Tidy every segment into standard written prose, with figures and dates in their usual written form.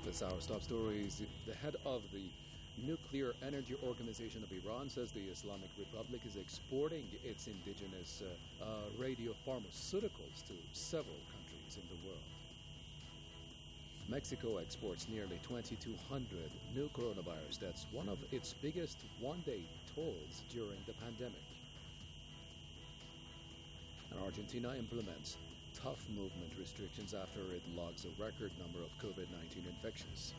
This hour's top stories. The head of the Nuclear Energy Organization of Iran says the Islamic Republic is exporting its indigenous radiopharmaceuticals to several countries in the world. Mexico exports nearly 2,200 new coronavirus deaths, one of its biggest one-day tolls during the pandemic. And Argentina implements tough movement restrictions after it logs a record number of COVID-19 infections.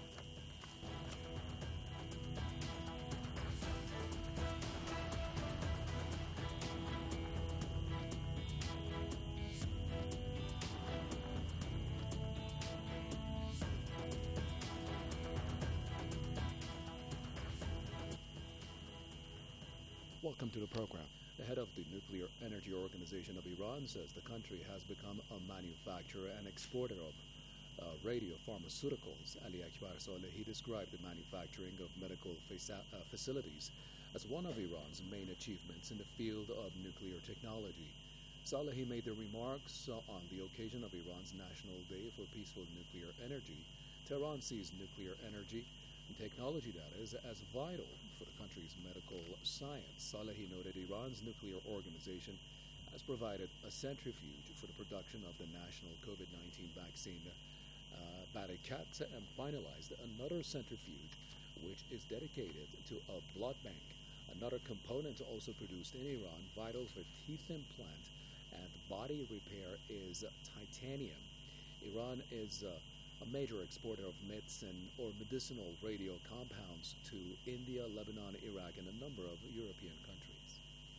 Welcome to the program. The head of the Nuclear Energy Organization of Iran says the country has become a manufacturer and exporter of radiopharmaceuticals. Ali Akbar Salehi described the manufacturing of medical facilities as one of Iran's main achievements in the field of nuclear technology. Salehi made the remarks on the occasion of Iran's National Day for Peaceful Nuclear Energy. Tehran sees nuclear energy and technology that is as vital for the country's medical science. Salehi noted Iran's nuclear organization has provided a centrifuge for the production of the national COVID-19 vaccine, Barakat, and finalized another centrifuge which is dedicated to a blood bank. Another component also produced in Iran, vital for teeth implant and body repair, is titanium. Iran is a major exporter of medicine or medicinal radio compounds to India, Lebanon, Iraq, and a number of European countries.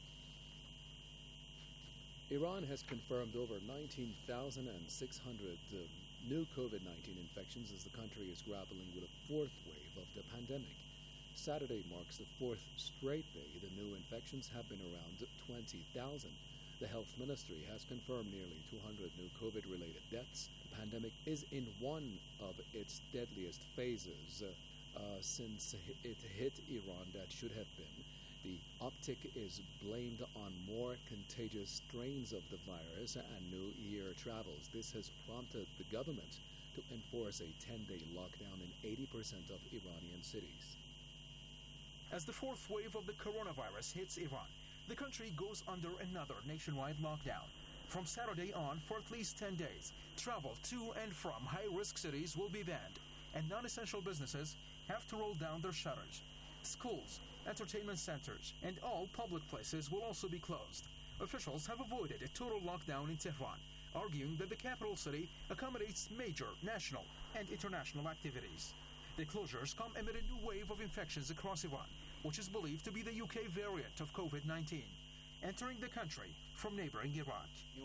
Iran has confirmed over 19,600 new COVID-19 infections as the country is grappling with a fourth wave of the pandemic. Saturday marks the fourth straight day the new infections have been around 20,000. The health ministry has confirmed nearly 200 new COVID-related deaths. The pandemic is in one of its deadliest phases since it hit Iran that should have been. The uptick is blamed on more contagious strains of the virus and New Year travels. This has prompted the government to enforce a 10-day lockdown in 80% of Iranian cities. As the fourth wave of the coronavirus hits Iran, the country goes under another nationwide lockdown. From Saturday on, for at least 10 days, travel to and from high-risk cities will be banned, and non-essential businesses have to roll down their shutters. Schools, entertainment centers, and all public places will also be closed. Officials have avoided a total lockdown in Tehran, arguing that the capital city accommodates major national and international activities. The closures come amid a new wave of infections across Iran, which is believed to be the UK variant of COVID-19, entering the country from neighboring Iraq.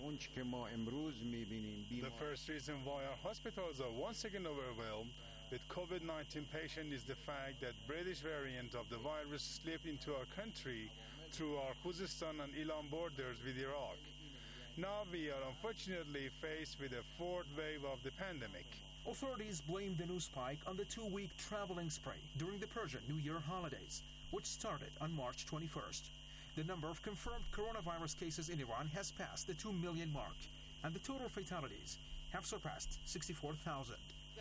The first reason why our hospitals are once again overwhelmed with COVID-19 patients is the fact that British variant of the virus slipped into our country through our Khuzestan and Ilan borders with Iraq. Now we are unfortunately faced with a fourth wave of the pandemic. Authorities blame the new spike on the 2-week traveling spree during the Persian New Year holidays, which started on March 21st. The number of confirmed coronavirus cases in Iran has passed the 2 million mark, and the total fatalities have surpassed 64,000.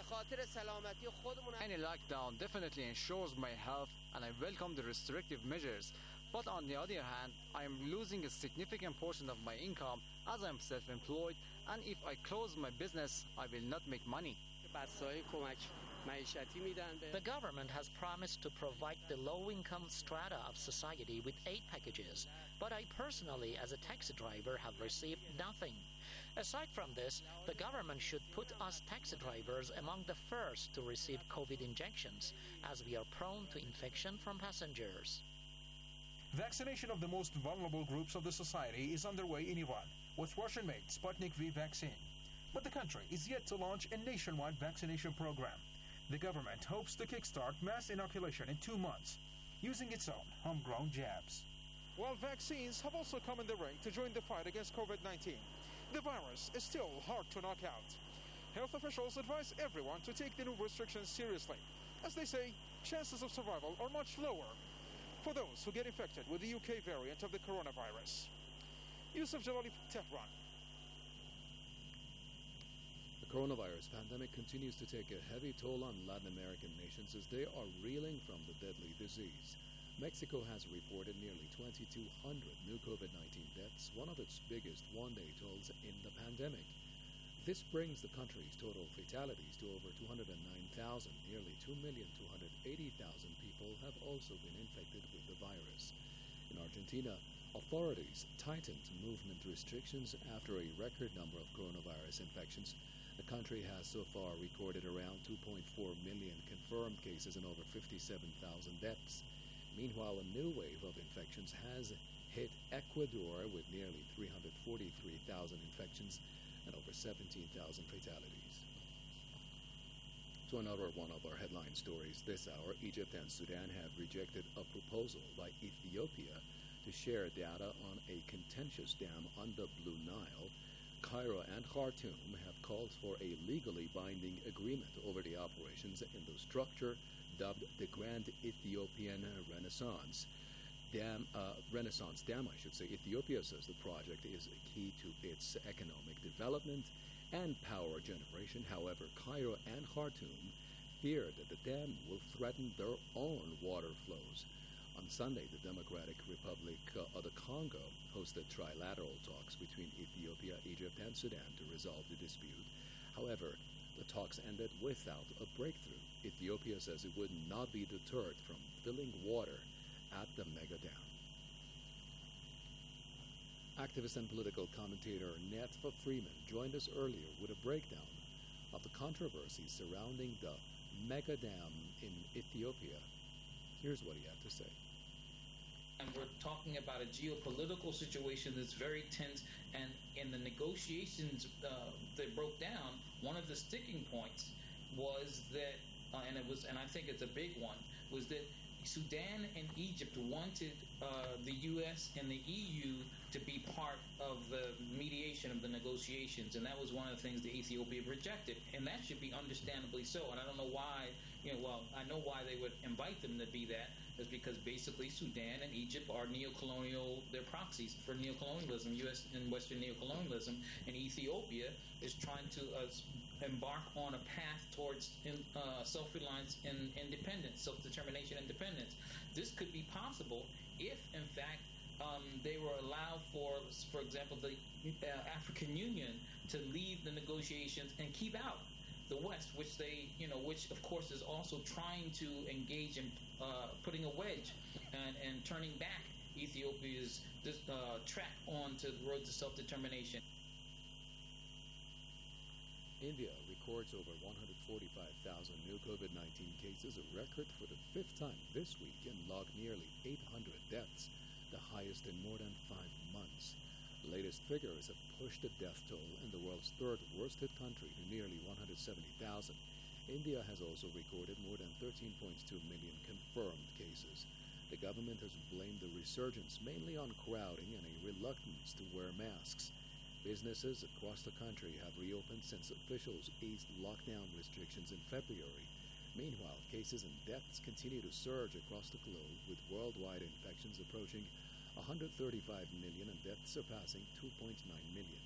Any lockdown definitely ensures my health, and I welcome the restrictive measures. But on the other hand, I am losing a significant portion of my income as I am self-employed, and if I close my business, I will not make money. The government has promised to provide the low-income strata of society with aid packages, but I personally, as a taxi driver, have received nothing. Aside from this, the government should put us taxi drivers among the first to receive COVID injections, as we are prone to infection from passengers. Vaccination of the most vulnerable groups of the society is underway in Iran with Russian-made Sputnik V vaccine. But the country is yet to launch a nationwide vaccination program. The government hopes to kickstart mass inoculation in 2 months using its own homegrown jabs. While vaccines have also come in the ring to join the fight against COVID-19, the virus is still hard to knock out. Health officials advise everyone to take the new restrictions seriously. As they say, chances of survival are much lower for those who get infected with the UK variant of the coronavirus. Yusuf Jalali, Tehran. The coronavirus pandemic continues to take a heavy toll on Latin American nations as they are reeling from the deadly disease. Mexico has reported nearly 2,200 new COVID-19 deaths, one of its biggest one-day tolls in the pandemic. This brings the country's total fatalities to over 209,000. Nearly 2,280,000 people have also been infected with the virus. In Argentina, authorities tightened movement restrictions after a record number of coronavirus infections. The country has so far recorded around 2.4 million confirmed cases and over 57,000 deaths. Meanwhile, a new wave of infections has hit Ecuador with nearly 343,000 infections and over 17,000 fatalities. To another one of our headline stories this hour, Egypt and Sudan have rejected a proposal by Ethiopia to share data on a contentious dam on the Blue Nile. Cairo and Khartoum have called for a legally binding agreement over the operations in the structure dubbed the Grand Ethiopian Renaissance Dam. Ethiopia says the project is key to its economic development and power generation. However, Cairo and Khartoum fear that the dam will threaten their own water flows. On Sunday, the Democratic Republic of the Congo hosted trilateral talks between Ethiopia, Egypt, and Sudan to resolve the dispute. However, the talks ended without a breakthrough. Ethiopia says it would not be deterred from filling water at the mega dam. Activist and political commentator Netfa Freeman joined us earlier with a breakdown of the controversy surrounding the mega dam in Ethiopia. Here's what he had to say. And we're talking about a geopolitical situation that's very tense, and in the negotiations that broke down, one of the sticking points was that, and I think it's a big one, was that Sudan and Egypt wanted the U.S. and the EU to be part of the mediation of the negotiations, and that was one of the things that Ethiopia rejected, and that should be understandably so. And I don't know why, I know why they would invite them to be that, is because basically Sudan and Egypt are neocolonial, they're proxies for neocolonialism, U.S. and Western neocolonialism, and Ethiopia is trying to embark on a path towards self-reliance and independence, self-determination independence. This could be possible if, in fact, they were allowed for example, the African Union to lead the negotiations and keep out the West, which of course is also trying to engage in putting a wedge and turning back Ethiopia's track onto the road to self-determination. India records over 145,000 new COVID-19 cases, a record for the fifth time this week, and logged nearly 800 deaths, the highest in more than 5 months. The latest figures have pushed the death toll in the world's third worst hit country to nearly 170,000. India has also recorded more than 13.2 million confirmed cases. The government has blamed the resurgence mainly on crowding and a reluctance to wear masks. Businesses across the country have reopened since officials eased lockdown restrictions in February. Meanwhile, cases and deaths continue to surge across the globe, with worldwide infections approaching 135 million and deaths surpassing 2.9 million.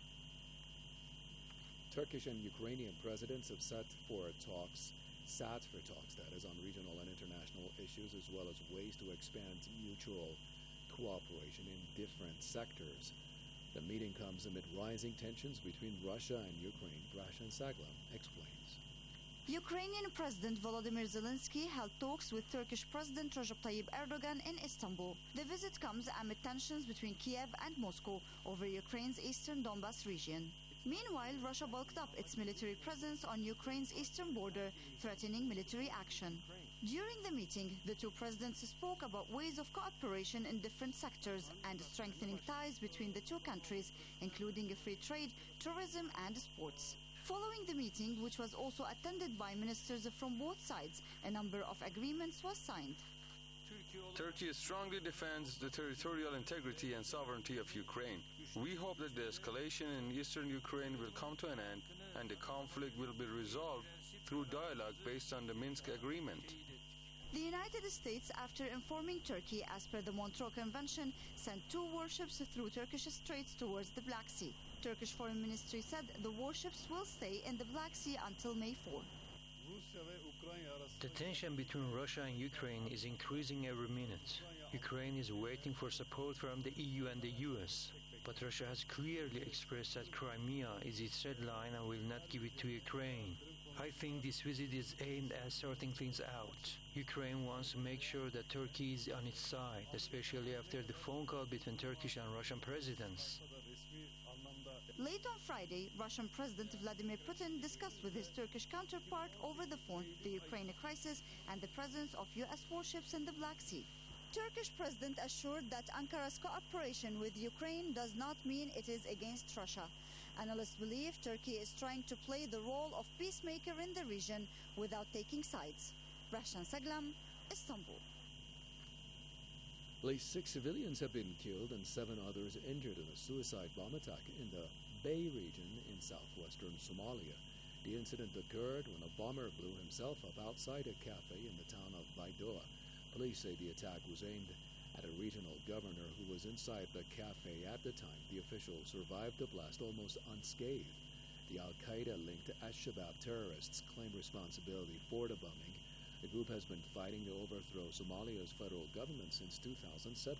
Turkish and Ukrainian presidents have sat for talks on regional and international issues, as well as ways to expand mutual cooperation in different sectors. The meeting comes amid rising tensions between Russia and Ukraine. Brashan Saglam explains. Ukrainian President Volodymyr Zelensky held talks with Turkish President Recep Tayyip Erdogan in Istanbul. The visit comes amid tensions between Kiev and Moscow over Ukraine's eastern Donbas region. Meanwhile, Russia bulked up its military presence on Ukraine's eastern border, threatening military action. During the meeting, the two presidents spoke about ways of cooperation in different sectors and strengthening ties between the two countries, including free trade, tourism, and sports. Following the meeting, which was also attended by ministers from both sides, a number of agreements was signed. Turkey strongly defends the territorial integrity and sovereignty of Ukraine. We hope that the escalation in eastern Ukraine will come to an end and the conflict will be resolved through dialogue based on the Minsk agreement. The United States, after informing Turkey as per the Montreux Convention, sent 2 warships through Turkish straits towards the Black Sea. Turkish Foreign Ministry said the warships will stay in the Black Sea until May 4. The tension between Russia and Ukraine is increasing every minute. Ukraine is waiting for support from the EU and the US, but Russia has clearly expressed that Crimea is its red line and will not give it to Ukraine. I think this visit is aimed at sorting things out. Ukraine wants to make sure that Turkey is on its side, especially after the phone call between Turkish and Russian presidents. Late on Friday, Russian President Vladimir Putin discussed with his Turkish counterpart over the phone the Ukraine crisis and the presence of US warships in the Black Sea. Turkish President assured that Ankara's cooperation with Ukraine does not mean it is against Russia. Analysts believe Turkey is trying to play the role of peacemaker in the region without taking sides. Rashan Saglam, Istanbul. At least 6 civilians have been killed and 7 others injured in a suicide bomb attack in the Bay region in southwestern Somalia. The incident occurred when a bomber blew himself up outside a cafe in the town of Baidoa. Police say the attack was aimed at a regional governor who was inside the cafe at the time. The official survived the blast almost unscathed. The Al-Qaeda-linked Al-Shabaab terrorists claim responsibility for the bombing. The group has been fighting to overthrow Somalia's federal government since 2007.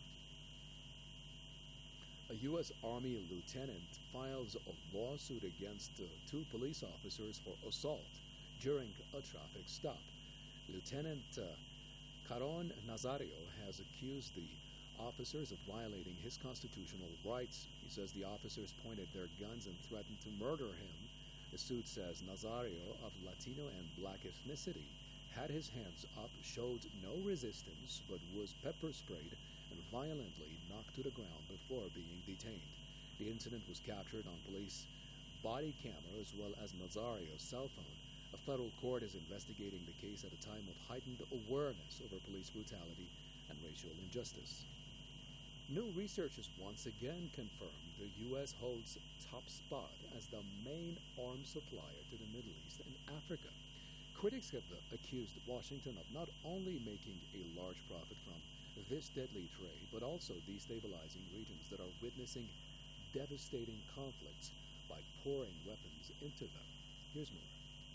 A U.S. Army lieutenant files a lawsuit against 2 police officers for assault during a traffic stop. Lieutenant Caron Nazario has accused the officers of violating his constitutional rights. He says the officers pointed their guns and threatened to murder him. The suit says Nazario, of Latino and black ethnicity, had his hands up, showed no resistance, but was pepper sprayed and violently knocked to the ground before being detained. The incident was captured on police body camera as well as Nazario's cell phone. A federal court is investigating the case at a time of heightened awareness over police brutality and racial injustice. New research has once again confirmed the U.S. holds top spot as the main arms supplier to the Middle East and Africa. Critics have accused Washington of not only making a large profit from this deadly trade, but also destabilizing regions that are witnessing devastating conflicts by pouring weapons into them. Here's more.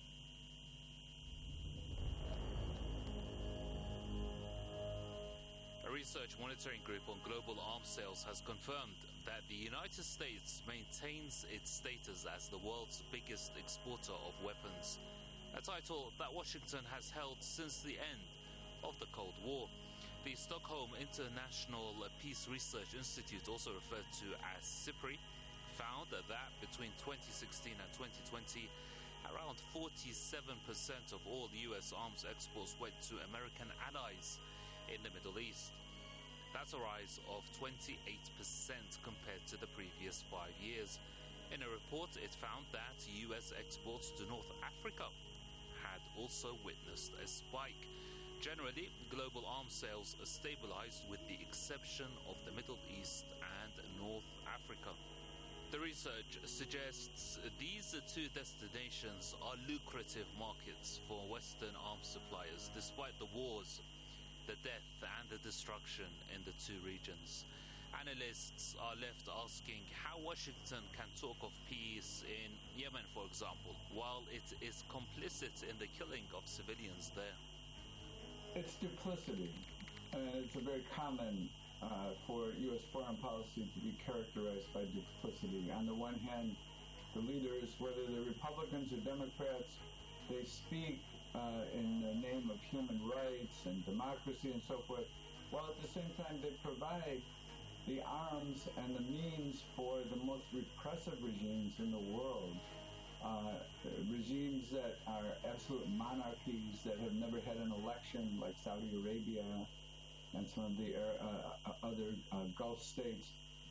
A research monitoring group on global arms sales has confirmed that the United States maintains its status as the world's biggest exporter of weapons, a title that Washington has held since the end of the Cold War. The Stockholm International Peace Research Institute, also referred to as SIPRI, found that between 2016 and 2020, around 47% of all U.S. arms exports went to American allies in the Middle East. That's a rise of 28% compared to the previous 5 years. In a report, it found that U.S. exports to North Africa had also witnessed a spike. Generally, global arms sales are stabilized with the exception of the Middle East and North Africa. The research suggests these 2 destinations are lucrative markets for Western arms suppliers, despite the wars, the death and the destruction in the 2 regions. Analysts are left asking how Washington can talk of peace in Yemen, for example, while it is complicit in the killing of civilians there. It's duplicity, and it's a very common for U.S. foreign policy to be characterized by duplicity. On the one hand, the leaders, whether they're Republicans or Democrats, they speak in the name of human rights and democracy and so forth, while at the same time they provide the arms and the means for the most repressive regimes in the world, regimes that are absolute monarchies that have never had an election, like Saudi Arabia and some of the other Gulf states.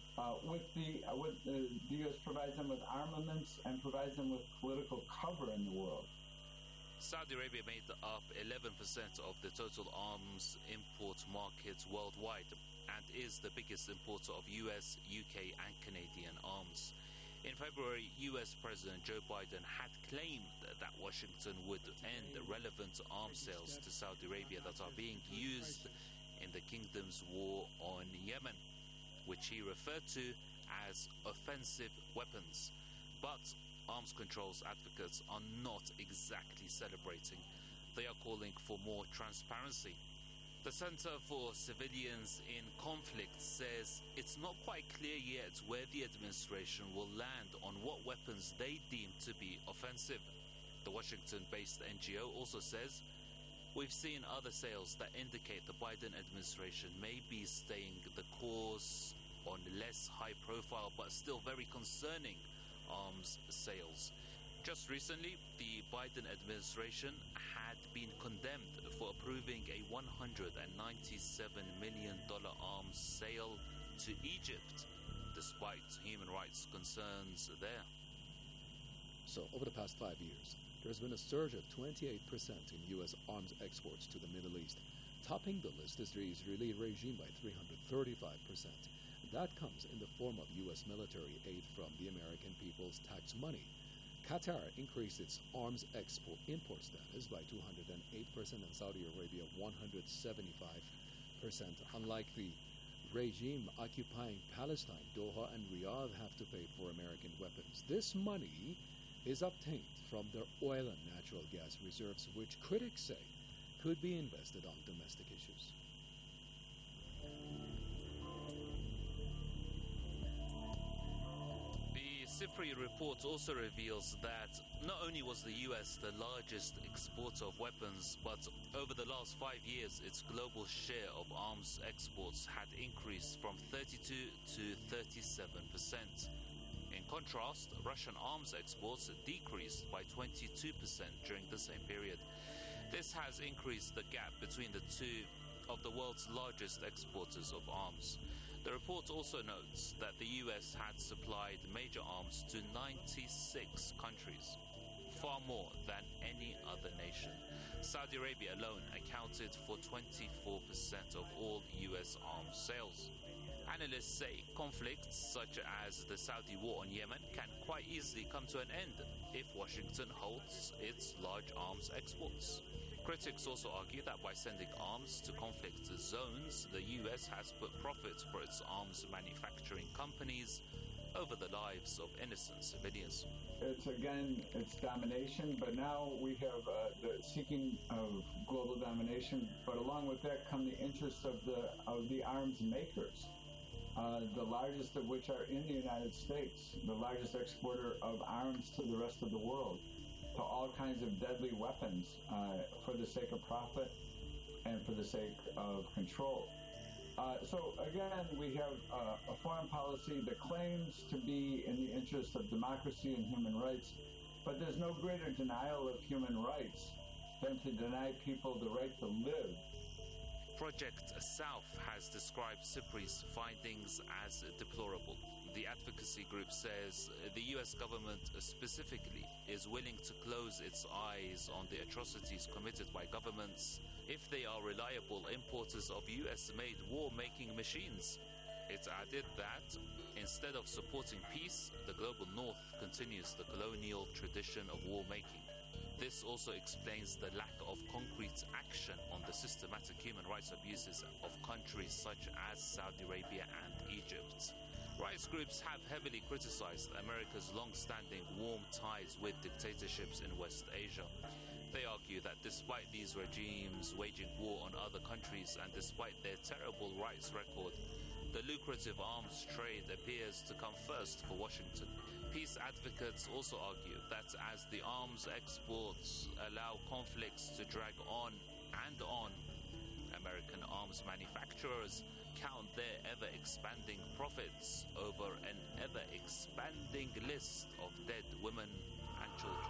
The U.S. provides them with armaments and provides them with political cover in the world. Saudi Arabia made up 11% of the total arms import market worldwide and is the biggest importer of US, UK and Canadian arms. In February, US President Joe Biden had claimed that Washington would end relevant arms sales to Saudi Arabia that are being used in the kingdom's war on Yemen, which he referred to as offensive weapons. But arms controls advocates are not exactly celebrating. They are calling for more transparency. The Center for Civilians in Conflict says it's not quite clear yet where the administration will land on what weapons they deem to be offensive. The Washington-based NGO also says, "We've seen other sales that indicate the Biden administration may be staying the course on less high-profile but still very concerning arms sales." Just recently, the Biden administration had been condemned for approving a $197 million arms sale to Egypt, despite human rights concerns there. So, over the past 5 years, there's been a surge of 28% in U.S. arms exports to the Middle East. Topping the list is the Israeli regime by 335%. That comes in the form of U.S. military aid from the American people's tax money. Qatar increased its arms import status by 208% and Saudi Arabia 175%. Unlike the regime occupying Palestine, Doha and Riyadh have to pay for American weapons. This money is obtained from their oil and natural gas reserves, which critics say could be invested on domestic issues. The SIPRI report also reveals that not only was the US the largest exporter of weapons, but over the last 5 years, its global share of arms exports had increased from 32 to 37%. In contrast, Russian arms exports decreased by 22% during the same period. This has increased the gap between the two of the world's largest exporters of arms. The report also notes that the US had supplied major arms to 96 countries, far more than any other nation. Saudi Arabia alone accounted for 24% of all US arms sales. Analysts say conflicts such as the Saudi war on Yemen can quite easily come to an end if Washington holds its large arms exports. Critics also argue that by sending arms to conflict zones, the US has put profit for its arms manufacturing companies over the lives of innocent civilians. It's domination, but now we have the seeking of global domination, but along with that come the interests of the arms makers. The largest of which are in the United States, the largest exporter of arms to the rest of the world, to all kinds of deadly weapons for the sake of profit and for the sake of control. So again, we have a foreign policy that claims to be in the interest of democracy and human rights, but there's no greater denial of human rights than to deny people the right to live. Project South has described SIPRI's findings as deplorable. The advocacy group says the US government specifically is willing to close its eyes on the atrocities committed by governments if they are reliable importers of US-made war-making machines. It added that instead of supporting peace, the global north continues the colonial tradition of war-making. This also explains the lack of concrete action on the systematic human rights abuses of countries such as Saudi Arabia and Egypt. Rights groups have heavily criticized America's long-standing warm ties with dictatorships in West Asia. They argue that despite these regimes waging war on other countries and despite their terrible rights record, the lucrative arms trade appears to come first for Washington. Peace advocates also argue that as the arms exports allow conflicts to drag on and on, American arms manufacturers count their ever-expanding profits over an ever-expanding list of dead women and children.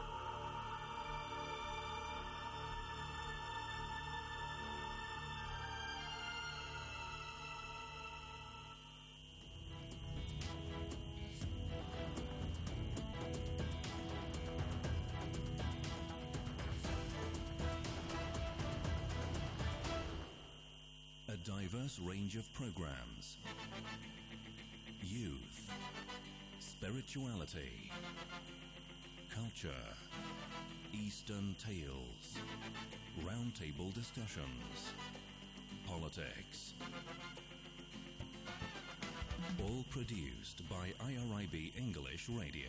A diverse range of programs. Youth, spirituality, culture, Eastern tales, roundtable discussions, politics. All produced by IRIB English Radio.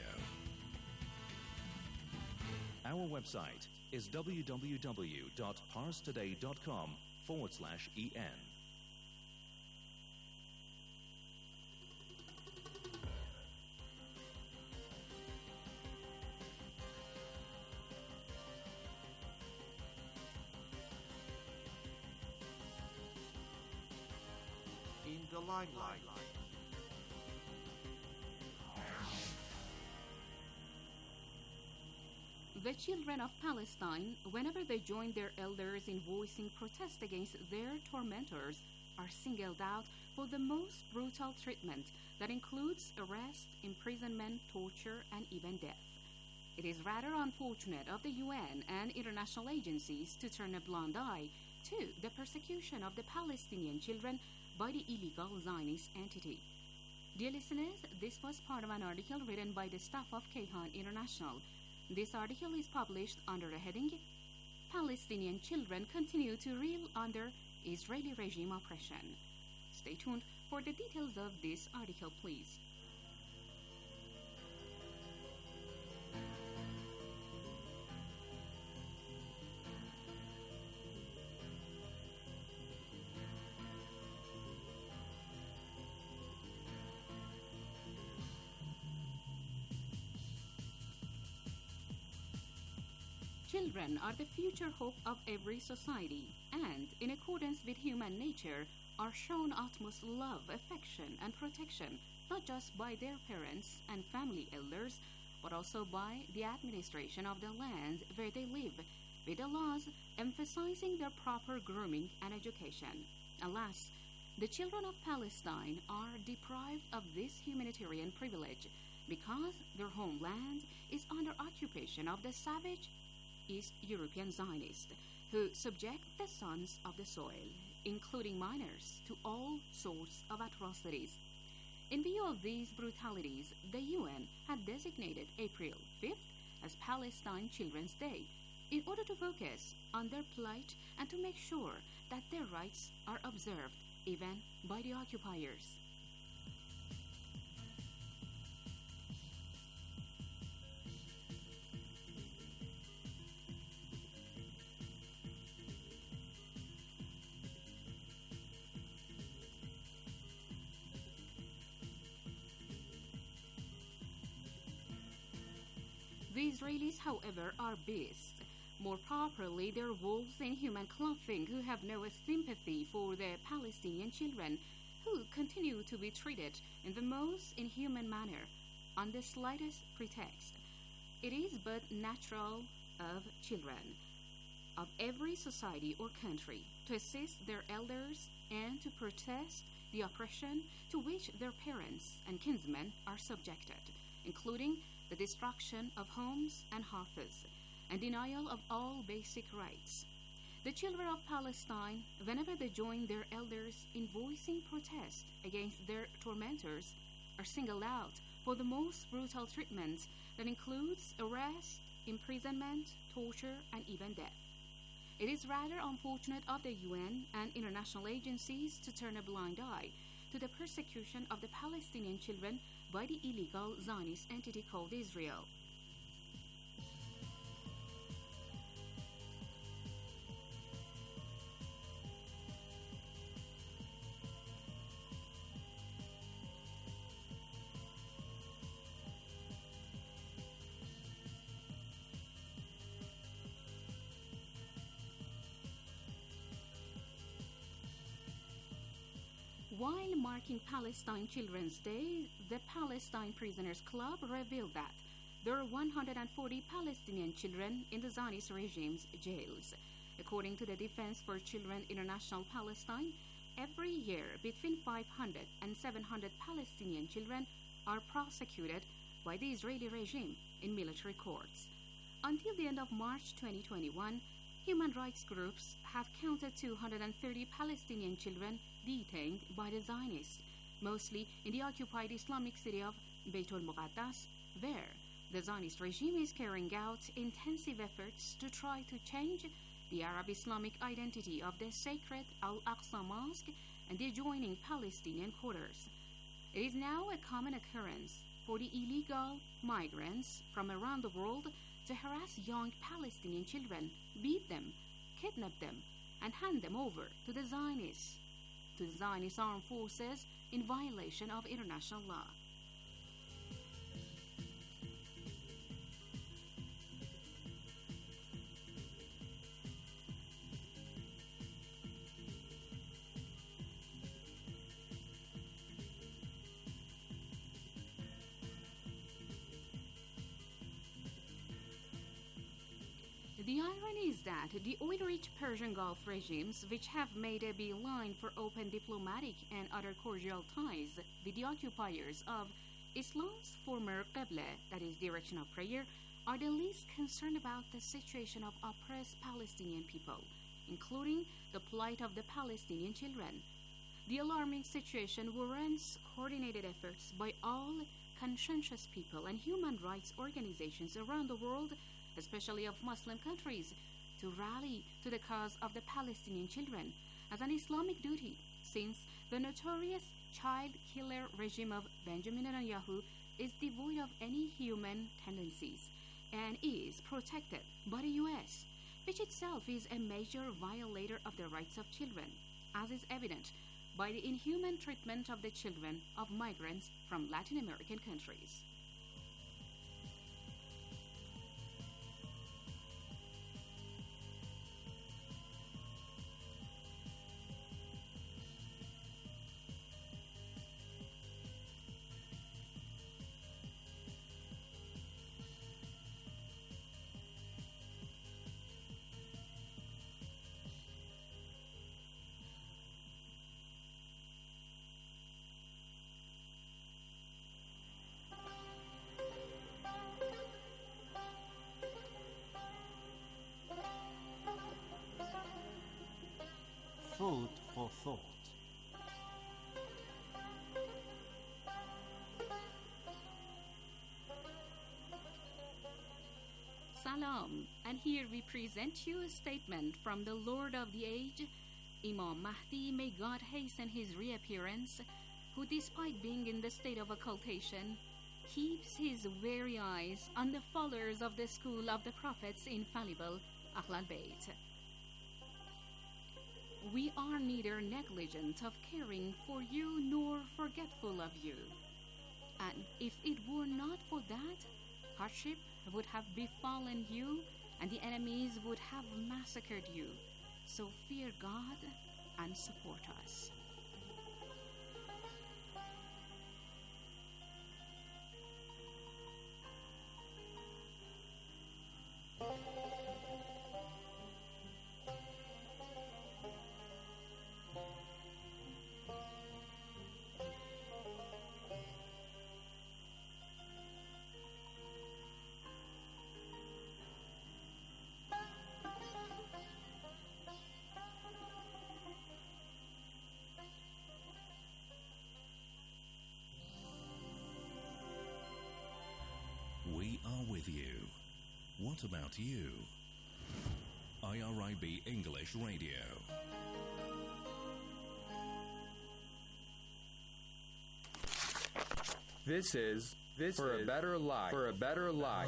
Our website is www.parstoday.com/en. In the limelight. The children of Palestine, whenever they join their elders in voicing protest against their tormentors, are singled out for the most brutal treatment that includes arrest, imprisonment, torture, and even death. It is rather unfortunate of the UN and international agencies to turn a blind eye to the persecution of the Palestinian children by the illegal Zionist entity. Dear listeners, this was part of an article written by the staff of Kayhan International. This article is published under the heading, Palestinian Children Continue to Reel Under Israeli Regime Oppression. Stay tuned for the details of this article, please. Children are the future hope of every society and, in accordance with human nature, are shown utmost love, affection, and protection, not just by their parents and family elders, but also by the administration of the land where they live, with the laws emphasizing their proper grooming and education. Alas, the children of Palestine are deprived of this humanitarian privilege because their homeland is under occupation of the savage East European Zionists, who subject the sons of the soil, including minors, to all sorts of atrocities. In view of these brutalities, the UN had designated April 5th as Palestine Children's Day in order to focus on their plight and to make sure that their rights are observed even by the occupiers. The Israelis, however, are beasts. More properly, they're wolves in human clothing who have no sympathy for the Palestinian children, who continue to be treated in the most inhuman manner on the slightest pretext. It is but natural of children of every society or country to assist their elders and to protest the oppression to which their parents and kinsmen are subjected, including the destruction of homes and hearths, and denial of all basic rights. The children of Palestine, whenever they join their elders in voicing protest against their tormentors, are singled out for the most brutal treatment that includes arrest, imprisonment, torture, and even death. It is rather unfortunate of the UN and international agencies to turn a blind eye to the persecution of the Palestinian children by the illegal Zionist entity called Israel. While marking Palestine Children's Day, the Palestine Prisoners Club revealed that there are 140 Palestinian children in the Zionist regime's jails. According to the Defense for Children International Palestine, every year between 500 and 700 Palestinian children are prosecuted by the Israeli regime in military courts. Until the end of March 2021, human rights groups have counted 230 Palestinian children detained by the Zionists, mostly in the occupied Islamic city of Beit al-Muqaddas, where the Zionist regime is carrying out intensive efforts to try to change the Arab Islamic identity of the sacred Al-Aqsa Mosque and the adjoining Palestinian quarters. It is now a common occurrence for the illegal migrants from around the world to harass young Palestinian children, beat them, kidnap them, and hand them over to the Zionists armed forces in violation of international law. The irony is that the oil-rich Persian Gulf regimes, which have made a beeline for open diplomatic and other cordial ties with the occupiers of Islam's former Qibla, that is, direction of prayer, are the least concerned about the situation of oppressed Palestinian people, including the plight of the Palestinian children. The alarming situation warrants coordinated efforts by all conscientious people and human rights organizations around the world, especially of Muslim countries, to rally to the cause of the Palestinian children as an Islamic duty, since the notorious child-killer regime of Benjamin Netanyahu is devoid of any human tendencies and is protected by the U.S., which itself is a major violator of the rights of children, as is evident by the inhuman treatment of the children of migrants from Latin American countries. Food for thought. Salam, and here we present you a statement from the Lord of the Age, Imam Mahdi, may God hasten his reappearance, who despite being in the state of occultation, keeps his wary eyes on the followers of the school of the Prophet's infallible Ahl al-Bayt. We are neither negligent of caring for you nor forgetful of you. And if it were not for that, hardship would have befallen you and the enemies would have massacred you. So fear God and support us. We are with you. What about you? IRIB English Radio. This is For a Better Life. For a Better Life.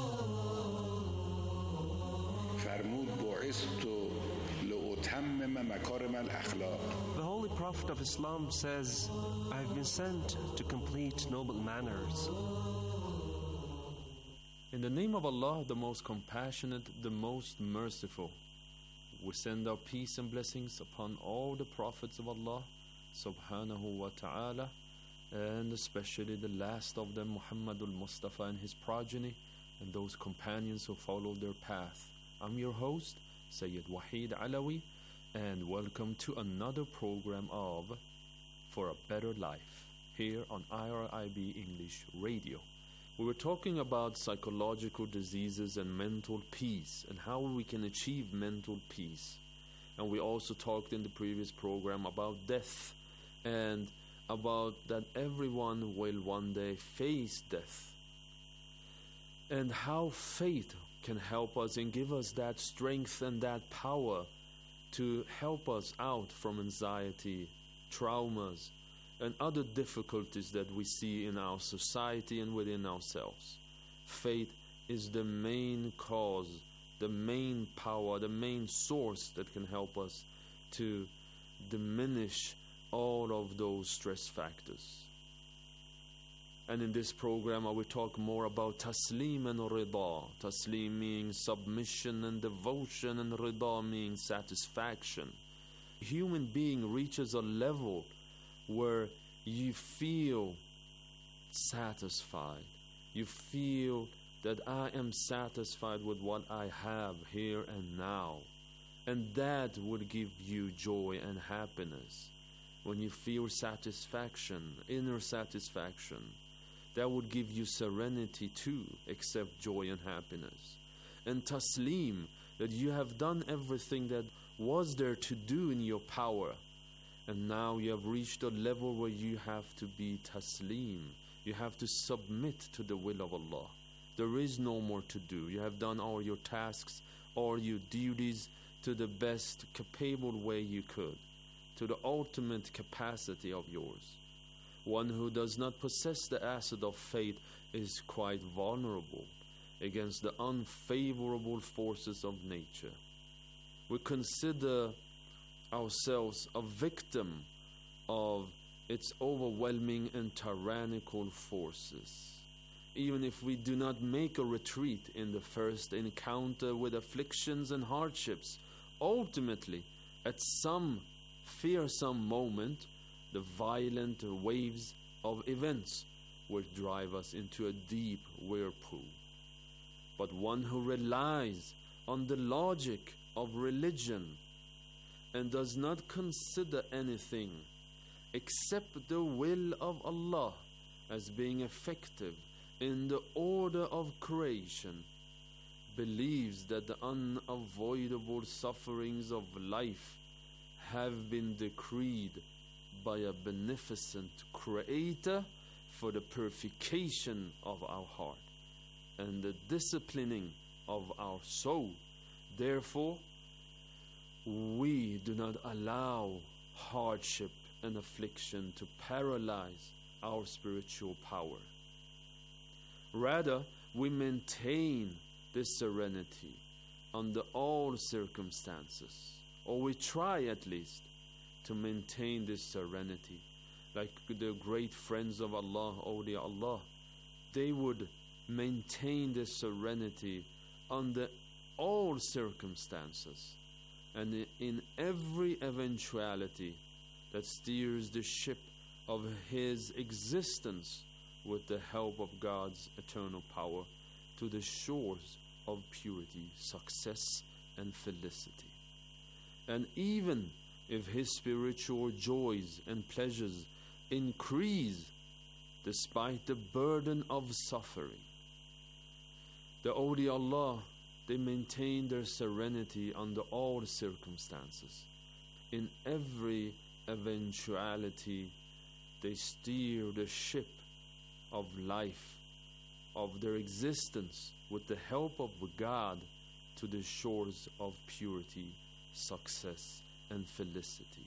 فرمود بعثت لأتمم مكارم الأخلاق. The Holy Prophet of Islam says, I have been sent to complete noble manners. In the name of Allah, the most compassionate, the most merciful, we send our peace and blessings upon all the prophets of Allah, subhanahu wa ta'ala, and especially the last of them, Muhammadul Mustafa and his progeny, and those companions who followed their path. I'm your host, Sayyid Wahid Alawi, and welcome to another program of For a Better Life, here on IRIB English Radio. We were talking about psychological diseases and mental peace and how we can achieve mental peace. And we also talked in the previous program about death and about that everyone will one day face death. And how faith can help us and give us that strength and that power to help us out from anxiety, traumas, and other difficulties that we see in our society and within ourselves. Faith is the main cause, the main power, the main source that can help us to diminish all of those stress factors. And in this program I will talk more about taslim and rida. Taslim meaning submission and devotion, and rida meaning satisfaction. A human being reaches a level where you feel satisfied. You feel that I am satisfied with what I have here and now. And that would give you joy and happiness. When you feel satisfaction, inner satisfaction, that would give you serenity too, except joy and happiness. And taslim, that you have done everything that was there to do in your power, and now you have reached a level where you have to be taslim. You have to submit to the will of Allah. There is no more to do. You have done all your tasks, all your duties to the best capable way you could, to the ultimate capacity of yours. One who does not possess the asset of faith is quite vulnerable against the unfavorable forces of nature. We consider ourselves a victim of its overwhelming and tyrannical forces. Even if we do not make a retreat in the first encounter with afflictions and hardships, ultimately, at some fearsome moment, the violent waves of events will drive us into a deep whirlpool. But one who relies on the logic of religion and does not consider anything except the will of Allah as being effective in the order of creation, believes that the unavoidable sufferings of life have been decreed by a beneficent Creator for the purification of our heart and the disciplining of our soul. Therefore, we do not allow hardship and affliction to paralyze our spiritual power. Rather, we maintain this serenity under all circumstances, or we try at least to maintain this serenity. Like the great friends of Allah, awliya Allah, they would maintain this serenity under all circumstances and in every eventuality that steers the ship of his existence with the help of God's eternal power to the shores of purity, success, and felicity. And even if his spiritual joys and pleasures increase despite the burden of suffering, the awliya Allah, they maintain their serenity under all circumstances. In every eventuality, they steer the ship of life, of their existence, with the help of God to the shores of purity, success, and felicity.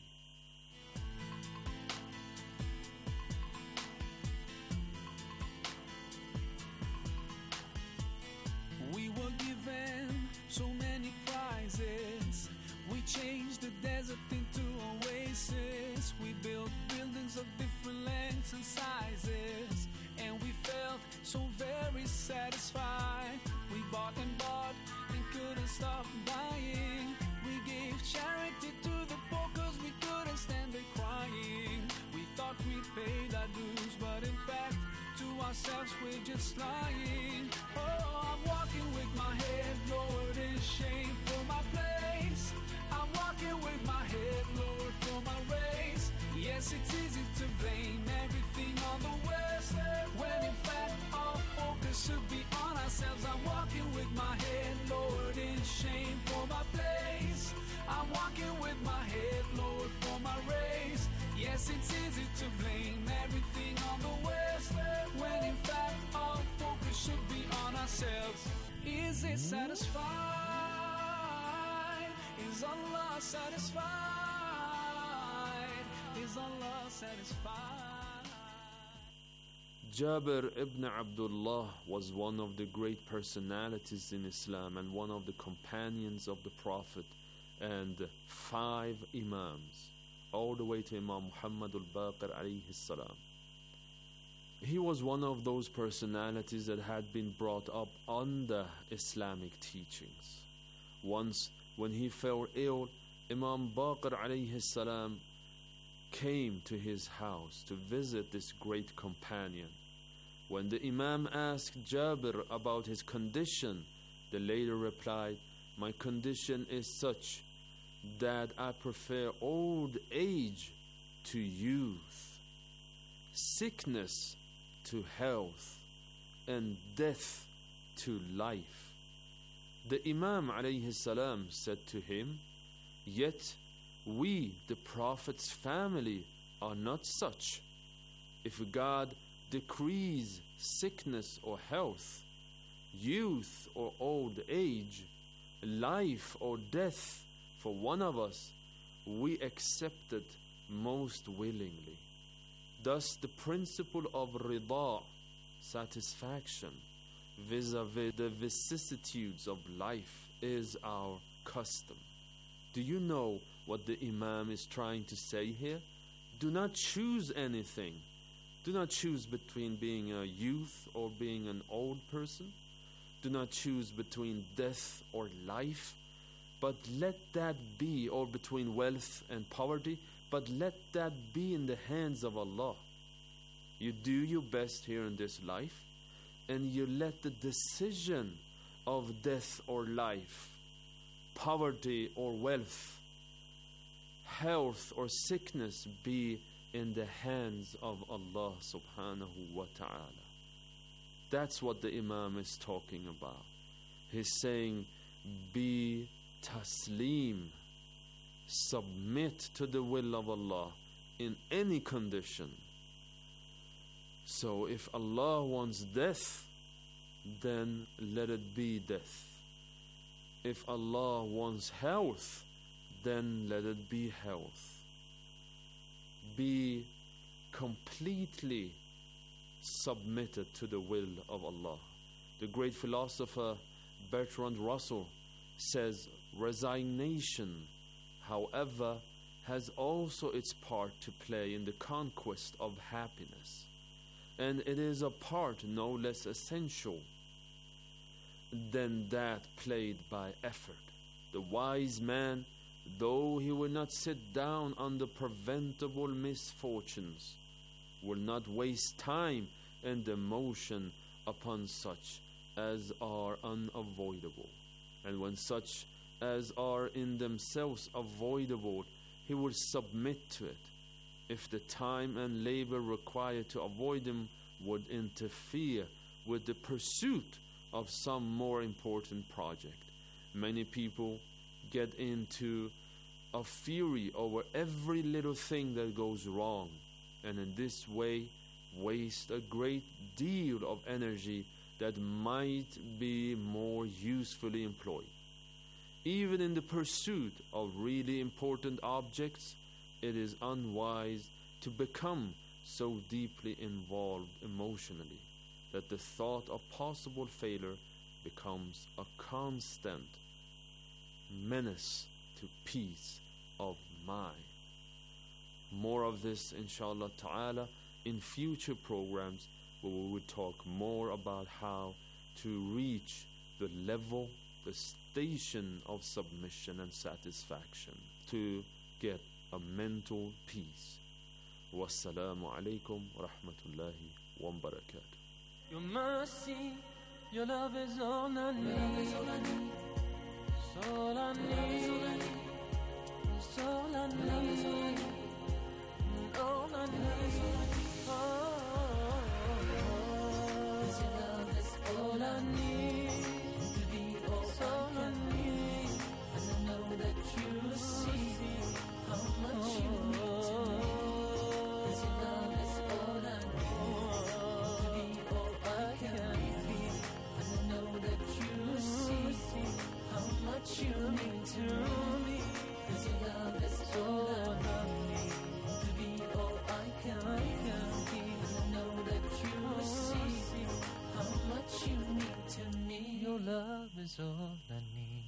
We were given so many prizes. We changed the desert into oasis. We built buildings of different lengths and sizes, and we felt so very satisfied. We bought and couldn't stop buying. We gave charity to the poor cause we couldn't stand the crying. We thought we paid our dues, but in fact to ourselves we're just lying. Oh, I'm walking with my head lowered in shame for my place. I'm walking with my head lowered for my race. Yes, it's easy to blame everything on the West, when in fact our focus should be on ourselves. I'm walking with my head lowered in shame for my place. I'm walking with my head lowered for my race. Yes, it's easy to blame everything on the West, when in fact our focus should be on ourselves. Is it satisfied? Is Allah satisfied? Is Allah satisfied? Jabir ibn Abdullah was one of the great personalities in Islam and one of the companions of the Prophet and 5 Imams, all the way to Imam Muhammad al-Baqir alayhi salam. He was one of those personalities that had been brought up under Islamic teachings. Once, when he fell ill, Imam Baqir alayhi salam came to his house to visit this great companion. When the Imam asked Jabir about his condition, the later replied, "My condition is such that I prefer old age to youth, sickness to health, and death to life." The Imam alayhi salam said to him, "Yet we, the Prophet's family, are not such. If God decrees sickness or health, youth or old age, life or death for one of us, we accept it most willingly." Thus the principle of rida, satisfaction, vis-a-vis the vicissitudes of life is our custom. Do you know what the Imam is trying to say here? Do not choose anything. Do not choose between being a youth or being an old person. Do not choose between death or life. But let that be, or between wealth and poverty, but let that be in the hands of Allah. You do your best here in this life, and you let the decision of death or life, poverty or wealth, health or sickness be in the hands of Allah subhanahu wa ta'ala. That's what the Imam is talking about. He's saying, be taslim, submit to the will of Allah in any condition. So if Allah wants death, then let it be death. If Allah wants health, then let it be health. Be completely submitted to the will of Allah. The great philosopher Bertrand Russell says, resignation, however, has also its part to play in the conquest of happiness. And it is a part no less essential than that played by effort. The wise man, though he will not sit down under preventable misfortunes, will not waste time and emotion upon such as are unavoidable. And when such as are in themselves avoidable, he will submit to it, if the time and labor required to avoid them would interfere with the pursuit of some more important project. Many people get into a fury over every little thing that goes wrong, and in this way waste a great deal of energy that might be more usefully employed. Even in the pursuit of really important objects, it is unwise to become so deeply involved emotionally that the thought of possible failure becomes a constant menace to peace of mind. More of this, inshallah ta'ala, in future programs, where we will talk more about how to reach the level, the station of submission and satisfaction to get a mental peace. Wassalamu alaikum wa rahmatullahi wa barakatuh. Your mercy, your love is all I need. It's all I need. It's all I need. All I need. Your love is all I need. To be all I need. And I know that you see how much you mean to me. Your love is all I need. To be all I can be. And I know that you see how much you mean to me. Your love is all I need. To be love is all I need.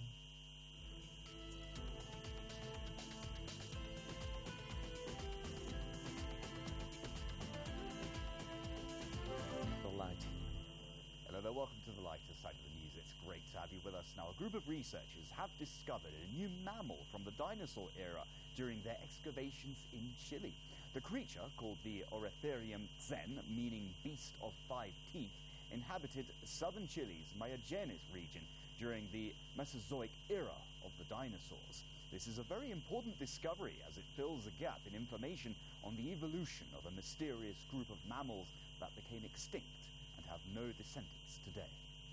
The Light. Hello there, welcome to The Light, a side of the news. It's great to have you with us. Now, a group of researchers have discovered a new mammal from the dinosaur era during their excavations in Chile. The creature, called the Oretherium tzen, meaning beast of 5 teeth, inhabited southern Chile's Magallanes region during the Mesozoic era of the dinosaurs. This is a very important discovery as it fills a gap in information on the evolution of a mysterious group of mammals that became extinct and have no descendants today.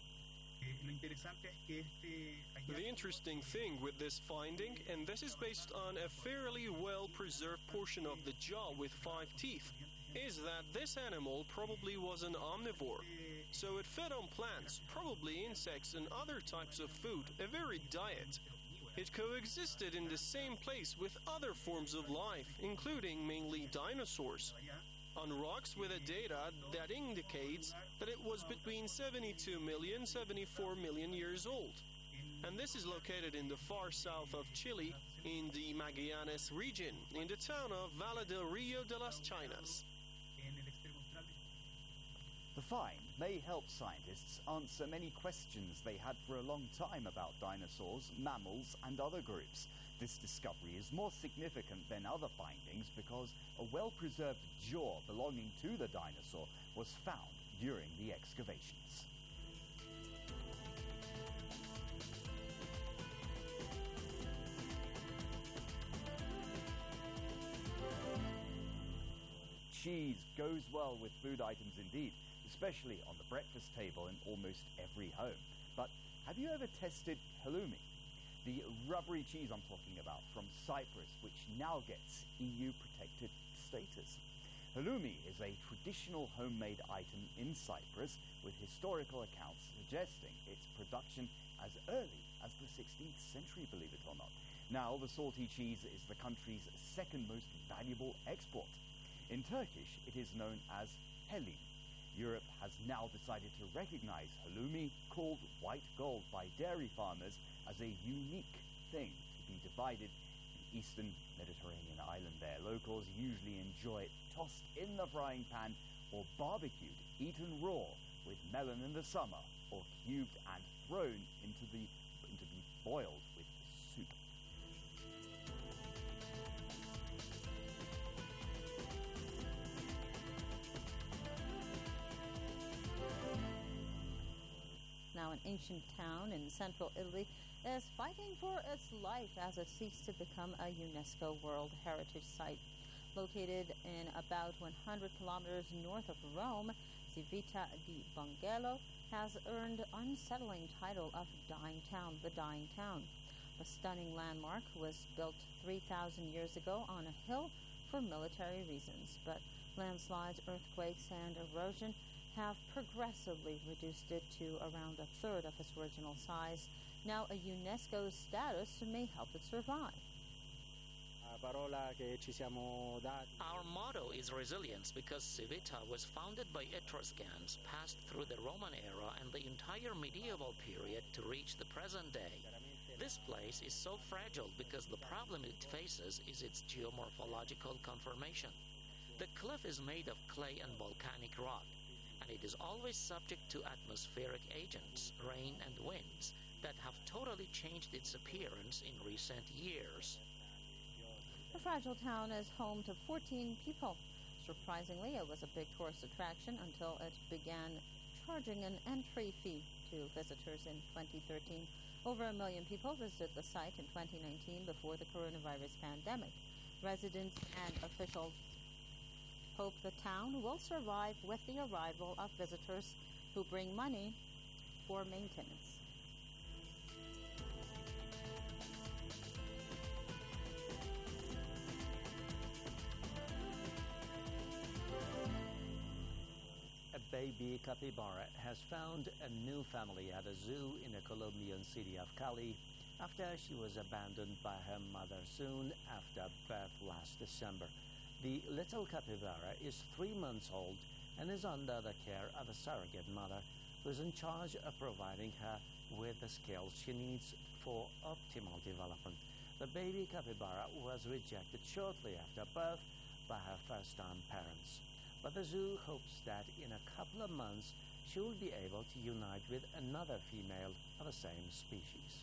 The interesting thing with this finding, and this is based on a fairly well-preserved portion of the jaw with 5 teeth, is that this animal probably was an omnivore. So it fed on plants, probably insects and other types of food, a varied diet. It coexisted in the same place with other forms of life, including mainly dinosaurs. On rocks with a data that indicates that it was between 72 million, 74 million years old. And this is located in the far south of Chile, in the Magallanes region, in the town of Valle del Rio de las Chinas. The find may help scientists answer many questions they had for a long time about dinosaurs, mammals, and other groups. This discovery is more significant than other findings because a well-preserved jaw belonging to the dinosaur was found during the excavations. Cheese goes well with food items indeed, especially on the breakfast table in almost every home. But have you ever tested halloumi? The rubbery cheese I'm talking about from Cyprus, which now gets EU-protected status. Halloumi is a traditional homemade item in Cyprus, with historical accounts suggesting its production as early as the 16th century, believe it or not. Now, the salty cheese is the country's second most valuable export. In Turkish, it is known as hellim. Europe has now decided to recognize halloumi, called white gold by dairy farmers, as a unique thing to be divided in eastern Mediterranean island there. Locals usually enjoy it tossed in the frying pan or barbecued, eaten raw with melon in the summer, or cubed and thrown into be boiled with soup. Now, an ancient town in central Italy is fighting for its life as it seeks to become a UNESCO World Heritage Site. Located in about 100 kilometers north of Rome, Civita di Bongelo has earned unsettling title of Dying Town, the Dying Town. The stunning landmark was built 3,000 years ago on a hill for military reasons, but landslides, earthquakes, and erosion have progressively reduced it to around a third of its original size. Now, a UNESCO status may help it survive. Our motto is resilience because Civita was founded by Etruscans, passed through the Roman era and the entire medieval period to reach the present day. This place is so fragile because the problem it faces is its geomorphological conformation. The cliff is made of clay and volcanic rock, and it is always subject to atmospheric agents, rain and winds, that have totally changed its appearance in recent years. The fragile town is home to 14 people. Surprisingly, it was a big tourist attraction until it began charging an entry fee to visitors in 2013. Over 1 million people visited the site in 2019 before the coronavirus pandemic. Residents and officials hope the town will survive with the arrival of visitors who bring money for maintenance. A baby capybara has found a new family at a zoo in the Colombian city of Cali after she was abandoned by her mother soon after birth last December. The little capybara is 3 months old and is under the care of a surrogate mother who is in charge of providing her with the skills she needs for optimal development. The baby capybara was rejected shortly after birth by her first-time parents. But the zoo hopes that in a couple of months she will be able to unite with another female of the same species.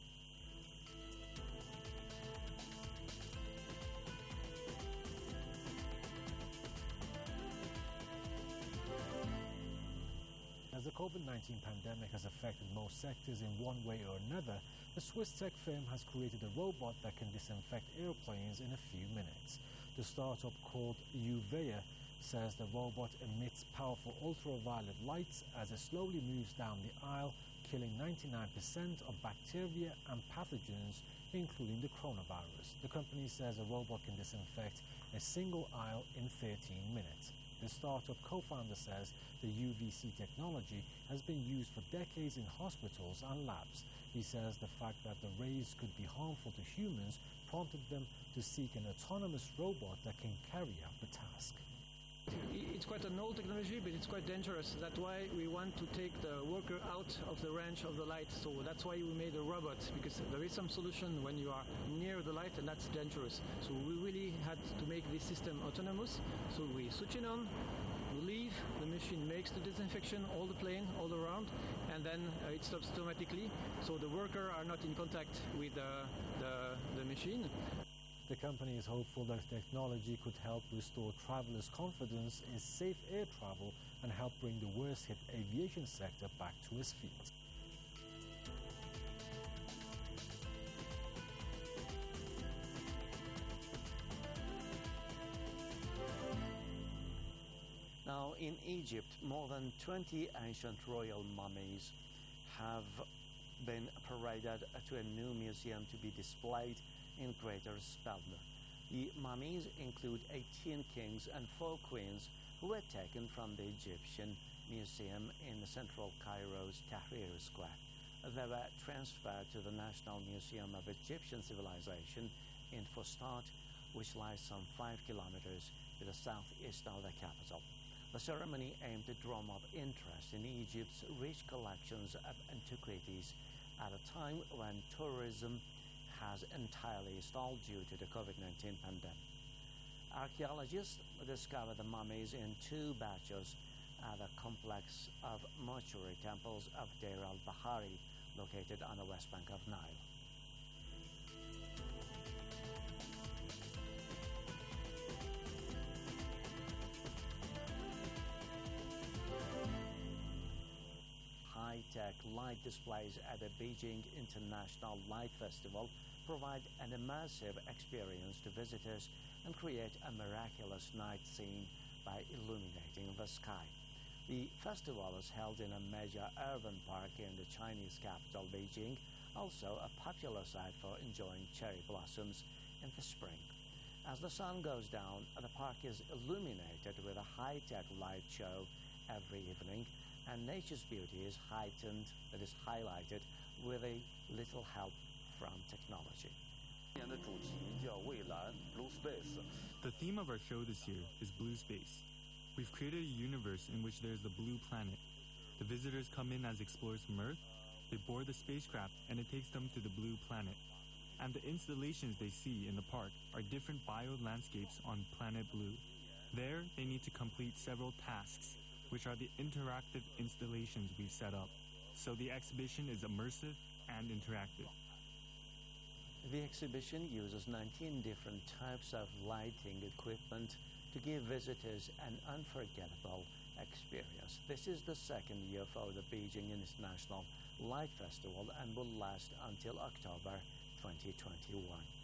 As the COVID-19 pandemic has affected most sectors in one way or another, the Swiss tech firm has created a robot that can disinfect airplanes in a few minutes. The startup called Uvea says the robot emits powerful ultraviolet lights as it slowly moves down the aisle, killing 99% of bacteria and pathogens, including the coronavirus. The company says a robot can disinfect a single aisle in 13 minutes. The startup co-founder says the UVC technology has been used for decades in hospitals and labs. He says the fact that the rays could be harmful to humans prompted them to seek an autonomous robot that can carry out the task. It's quite an old technology, but it's quite dangerous. That's why we want to take the worker out of the range of the light. So that's why we made a robot, because there is some solution when you are near the light, and that's dangerous. So we really had to make this system autonomous. So we switch it on, we leave, the machine makes the disinfection all the plane, all around, and then it stops automatically. So the worker are not in contact with the machine. The company is hopeful that technology could help restore travelers' confidence in safe air travel and help bring the worst-hit aviation sector back to its feet. Now, in Egypt, more than 20 ancient royal mummies have been paraded to a new museum to be displayed in greater splendor. The mummies include 18 kings and 4 queens who were taken from the Egyptian Museum in central Cairo's Tahrir Square. They were transferred to the National Museum of Egyptian Civilization in Fustat, which lies some 5 kilometers to the southeast of the capital. The ceremony aimed to drum up interest in Egypt's rich collections of antiquities at a time when tourism has entirely stalled due to the COVID-19 pandemic. Archaeologists discovered the mummies in 2 batches at the complex of mortuary temples of Deir al-Bahari, located on the west bank of Nile. High-tech light displays at the Beijing International Light Festival provide an immersive experience to visitors and create a miraculous night scene by illuminating the sky. The festival is held in a major urban park in the Chinese capital, Beijing, also a popular site for enjoying cherry blossoms in the spring. As the sun goes down, the park is illuminated with a high-tech light show every evening, and nature's beauty is heightened, that is highlighted, with a little help from technology. The theme of our show this year is Blue Space. We've created a universe in which there's the blue planet. The visitors come in as explorers from Earth, they board the spacecraft, and it takes them to the blue planet. And the installations they see in the park are different bio-landscapes on Planet Blue. There, they need to complete several tasks, which are the interactive installations we've set up. So the exhibition is immersive and interactive. The exhibition uses 19 different types of lighting equipment to give visitors an unforgettable experience. This is the second year for the Beijing International Light Festival and will last until October 2021.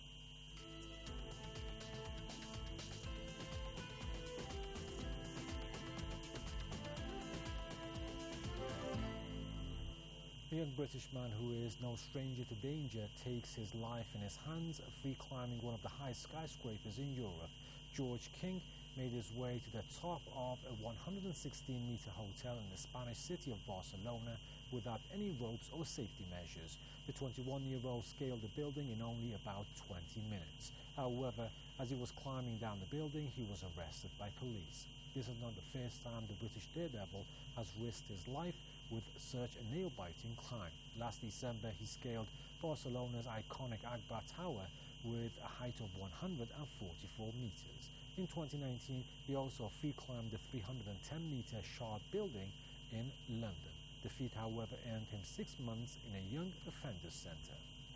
A young British man who is no stranger to danger takes his life in his hands, free climbing one of the highest skyscrapers in Europe. George King made his way to the top of a 116-meter hotel in the Spanish city of Barcelona without any ropes or safety measures. The 21-year-old scaled the building in only about 20 minutes. However, as he was climbing down the building, he was arrested by police. This is not the first time the British daredevil has risked his life with such a nail-biting climb. Last December, he scaled Barcelona's iconic Akbar Tower with a height of 144 meters. In 2019, he also free-climbed the 310-meter Shard building in London. The feat, however, earned him 6 months in a young offenders center.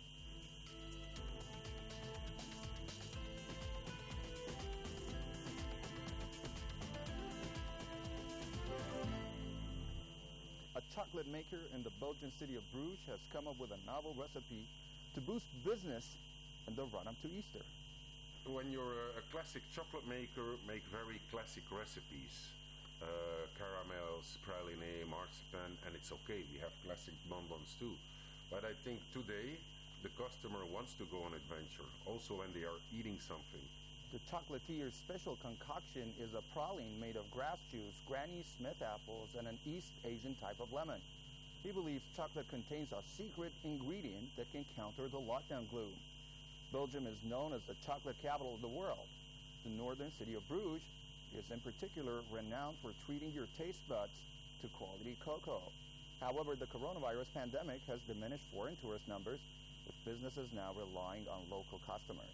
A chocolate maker in the Belgian city of Bruges has come up with a novel recipe to boost business in the run-up to Easter. When you're a classic chocolate maker, make very classic recipes. Caramels, praline, marzipan, and it's okay. We have classic bonbons too. But I think today the customer wants to go on adventure, also when they are eating something. The chocolatier's special concoction is a praline made of grass juice, Granny Smith apples, and an East Asian type of lemon. He believes chocolate contains a secret ingredient that can counter the lockdown glue. Belgium is known as the chocolate capital of the world. The northern city of Bruges is in particular renowned for treating your taste buds to quality cocoa. However, the coronavirus pandemic has diminished foreign tourist numbers, with businesses now relying on local customers.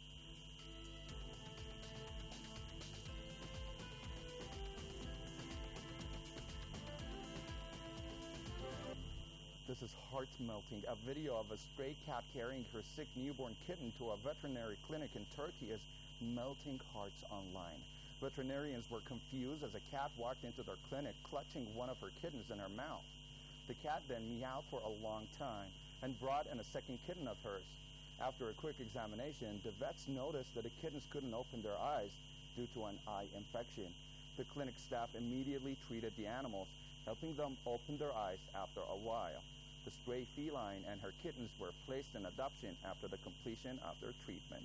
This is heart-melting. A video of a stray cat carrying her sick newborn kitten to a veterinary clinic in Turkey is melting hearts online. Veterinarians were confused as a cat walked into their clinic clutching one of her kittens in her mouth. The cat then meowed for a long time and brought in a second kitten of hers. After a quick examination, the vets noticed that the kittens couldn't open their eyes due to an eye infection. The clinic staff immediately treated the animals, helping them open their eyes after a while. The stray feline and her kittens were placed in adoption after the completion of their treatment.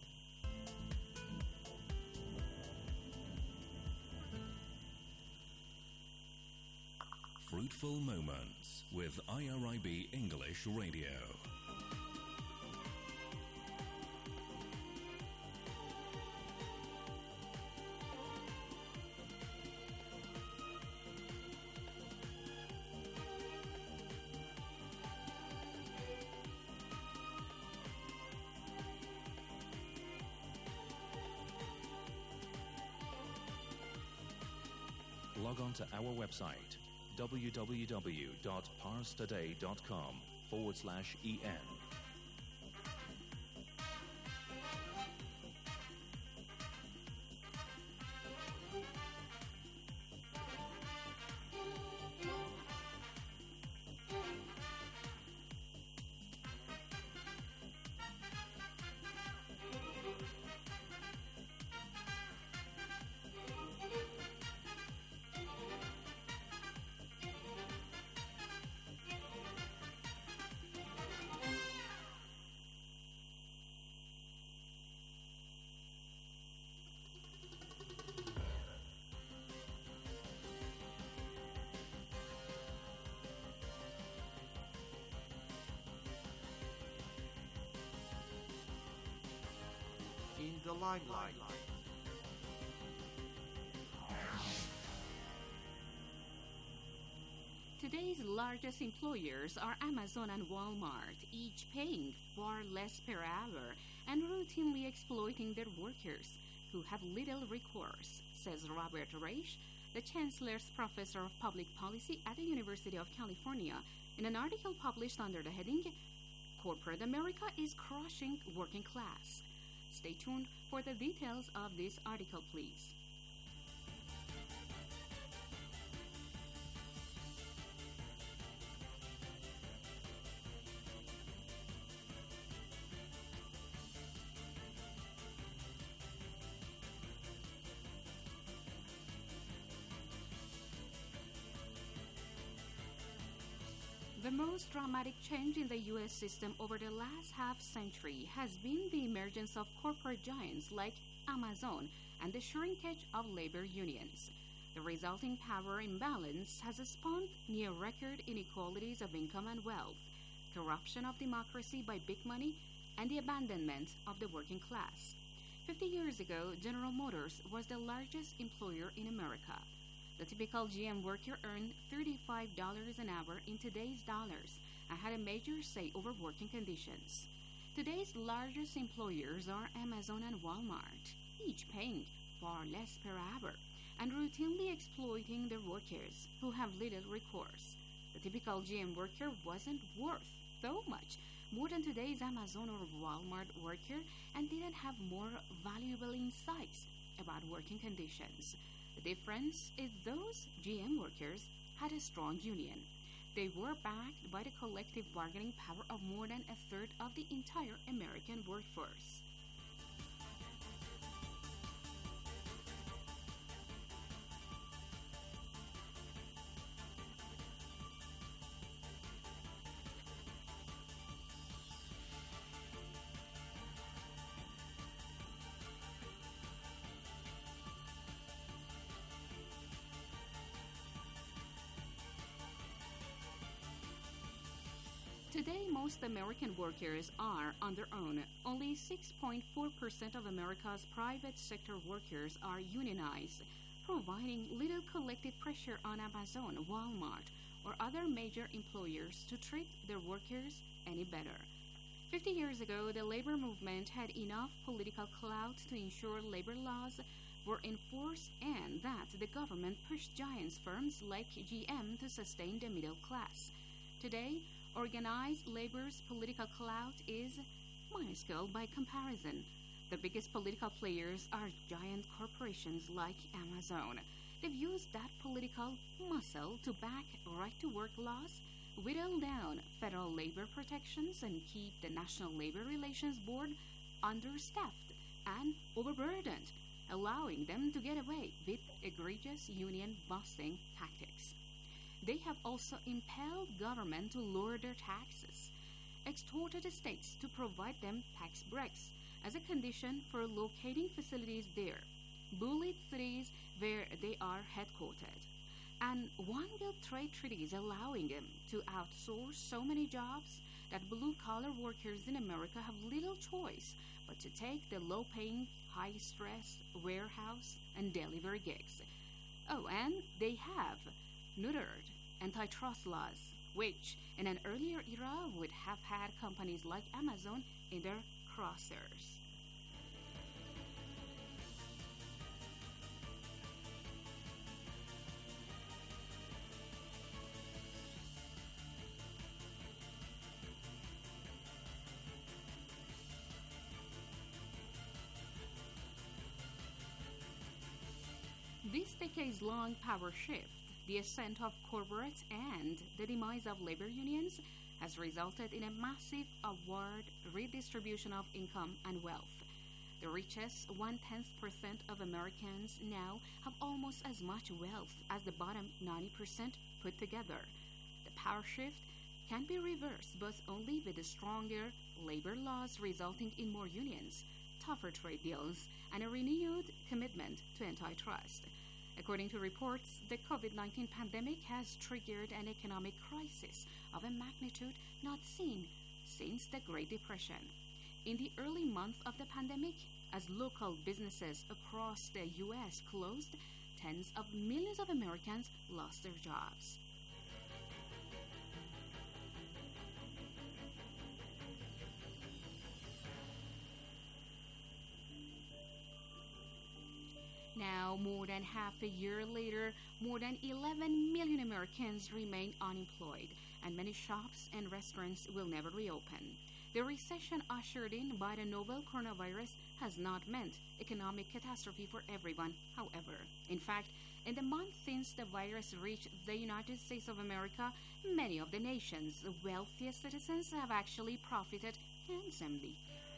Fruitful Moments with IRIB English Radio. Log on to our website www.parstoday.com/en. In the limelight. Today's largest employers are Amazon and Walmart, each paying far less per hour and routinely exploiting their workers, who have little recourse, says Robert Reich, the Chancellor's Professor of Public Policy at the University of California, in an article published under the heading, Corporate America is Crushing Working Class. Stay tuned for the details of this article, please. The most dramatic change in the U.S. system over the last half-century has been the emergence of corporate giants like Amazon and the shrinkage of labor unions. The resulting power imbalance has spawned near-record inequalities of income and wealth, corruption of democracy by big money, and the abandonment of the working class. 50 years ago, General Motors was the largest employer in America. The typical GM worker earned $35 an hour in today's dollars and had a major say over working conditions. Today's largest employers are Amazon and Walmart, each paying far less per hour and routinely exploiting their workers who have little recourse. The typical GM worker wasn't worth so much more than today's Amazon or Walmart worker and didn't have more valuable insights about working conditions. The difference is those GM workers had a strong union. They were backed by the collective bargaining power of more than a third of the entire American workforce. Today, most American workers are on their own. Only 6.4% of America's private sector workers are unionized, providing little collective pressure on Amazon, Walmart, or other major employers to treat their workers any better. 50 years ago, the labor movement had enough political clout to ensure labor laws were enforced and that the government pushed giant firms like GM to sustain the middle class. Today, organized labor's political clout is minuscule by comparison. The biggest political players are giant corporations like Amazon. They've used that political muscle to back right-to-work laws, whittle down federal labor protections, and keep the National Labor Relations Board understaffed and overburdened, allowing them to get away with egregious union-busting tactics. They have also impelled government to lower their taxes, extorted states to provide them tax breaks as a condition for locating facilities there, bullied cities where they are headquartered, and one-guild trade treaties allowing them to outsource so many jobs that blue-collar workers in America have little choice but to take the low-paying, high-stress warehouse and delivery gigs. Oh, and they have neutered antitrust laws, which in an earlier era would have had companies like Amazon in their crosshairs. This decades-long power shift, the ascent of corporates, and the demise of labor unions has resulted in a massive upward redistribution of income and wealth. The richest 0.1% of Americans now have almost as much wealth as the bottom 90% put together. The power shift can be reversed, but only with the stronger labor laws resulting in more unions, tougher trade deals, and a renewed commitment to antitrust. According to reports, the COVID-19 pandemic has triggered an economic crisis of a magnitude not seen since the Great Depression. In the early months of the pandemic, as local businesses across the U.S. closed, tens of millions of Americans lost their jobs. Now, more than half a year later, more than 11 million Americans remain unemployed, and many shops and restaurants will never reopen. The recession ushered in by the novel coronavirus has not meant economic catastrophe for everyone, however. In fact, in the month since the virus reached the United States of America, many of the nation's wealthiest citizens have actually profited handsomely.